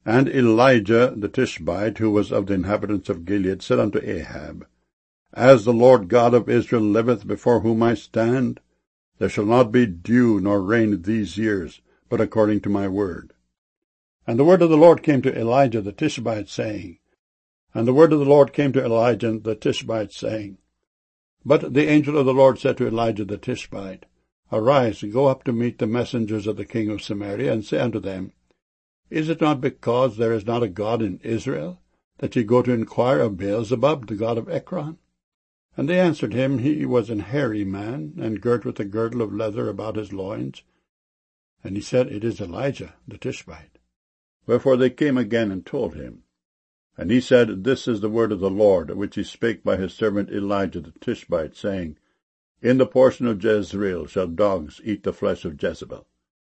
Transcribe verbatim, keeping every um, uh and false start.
And Elijah the Tishbite, who was of the inhabitants of Gilead, said unto Ahab, As the Lord God of Israel liveth, before whom I stand, there shall not be dew nor rain these years, but according to my word. And the word of the Lord came to Elijah the Tishbite, saying, And the word of the Lord came to Elijah the Tishbite, saying, But the angel of the Lord said to Elijah the Tishbite, Arise, go up to meet the messengers of the king of Samaria, and say unto them, Is it not because there is not a God in Israel, that ye go to inquire of Beelzebub, the god of Ekron? And they answered him, He was an hairy man, and girt with a girdle of leather about his loins. And he said, It is Elijah the Tishbite. Wherefore they came again and told him. And he said, This is the word of the Lord, which he spake by his servant Elijah the Tishbite, saying, In the portion of Jezreel shall dogs eat the flesh of Jezebel.